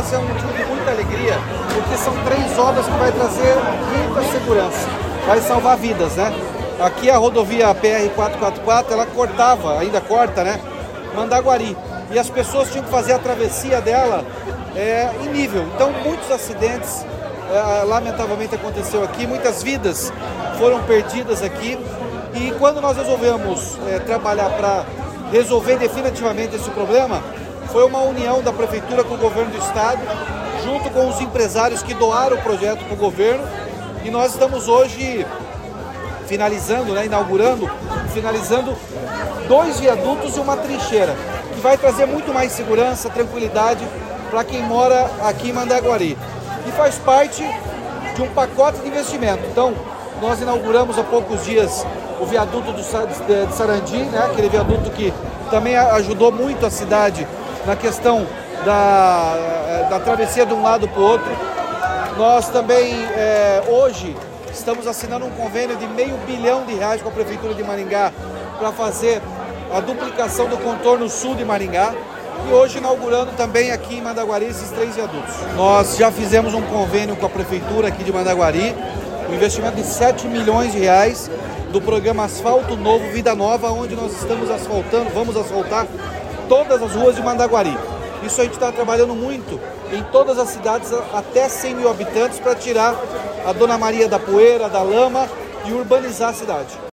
nós é um motivo de muita alegria, porque são 3 obras que vai trazer muita segurança, vai salvar vidas, né? Aqui a rodovia PR-444, ela cortava, ainda corta, né? Mandaguari. E as pessoas tinham que fazer a travessia dela em nível. Então, muitos acidentes, lamentavelmente, aconteceu aqui. Muitas vidas foram perdidas aqui. E quando nós resolvemos trabalhar para resolver definitivamente esse problema, foi uma união da Prefeitura com o Governo do Estado, junto com os empresários que doaram o projeto para o governo. E nós estamos hoje finalizando, finalizando 2 viadutos e uma trincheira, que vai trazer muito mais segurança, tranquilidade para quem mora aqui em Mandaguari. E faz parte de um pacote de investimento. Então, nós inauguramos há poucos dias o viaduto de Sarandi, né? Aquele viaduto que também ajudou muito a cidade na questão da travessia de um lado para o outro. Nós também, hoje, estamos assinando um convênio de R$500 milhão com a Prefeitura de Maringá para fazer a duplicação do contorno sul de Maringá. E hoje inaugurando também aqui em Mandaguari esses 3 viadutos. Nós já fizemos um convênio com a Prefeitura aqui de Mandaguari, um investimento de R$7 milhões do programa Asfalto Novo, Vida Nova, onde nós vamos asfaltar todas as ruas de Mandaguari. Isso a gente está trabalhando muito em todas as cidades até 100 mil habitantes para tirar a Dona Maria da poeira, da lama e urbanizar a cidade.